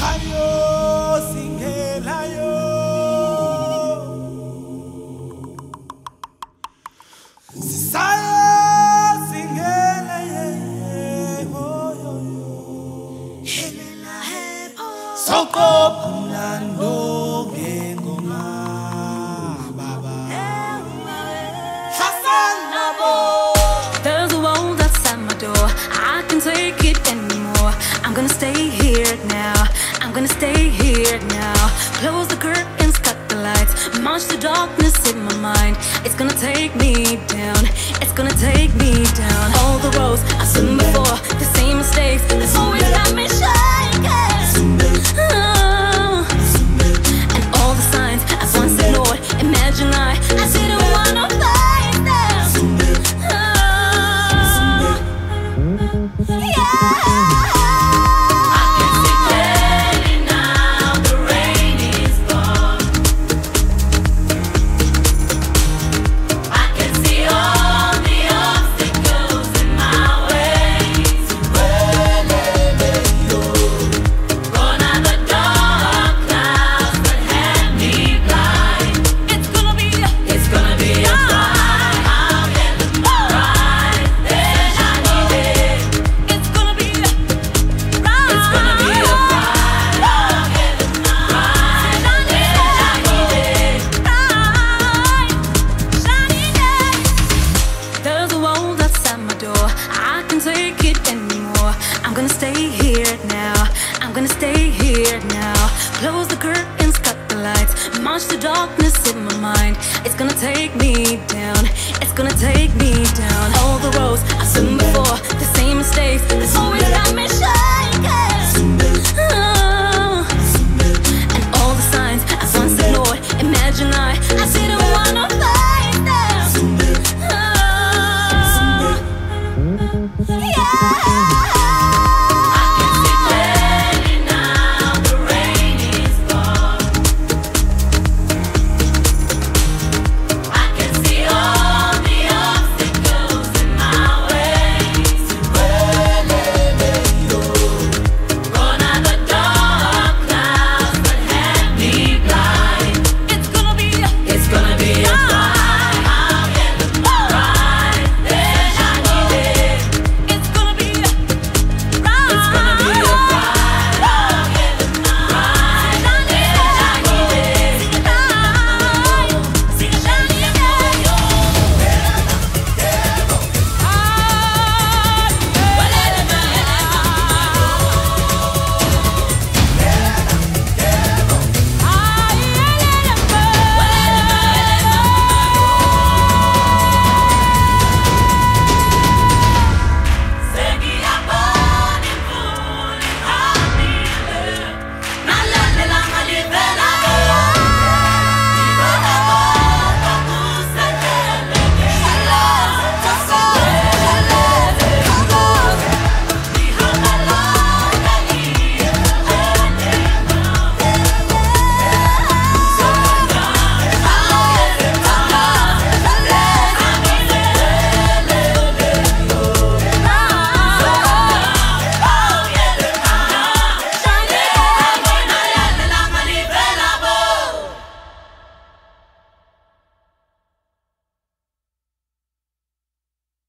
Hayo singelayo Sisayo singelaye Hoyo Helela hepo Soko pulando ngengoma Baba Hassan Labo. There's a wall outside my door. I can't take it anymore. I'm gonna stay here now. I'm gonna stay here now. Close the curtains, cut the lights. March the darkness in my mind. It's gonna take me down. It's gonna take me down. All the roads I've seen before, the same mistakes. It's always got me shaking. Oh. And all the signs I once ignored. Imagine I didn't wanna face them. Oh. Yeah. I'm gonna stay here now. I'm gonna stay here now. Close the curtains, cut the lights. March the darkness in my mind. It's gonna take me down. It's gonna take me down. All the roads I've seen before, the same mistakes. It's always got me shining.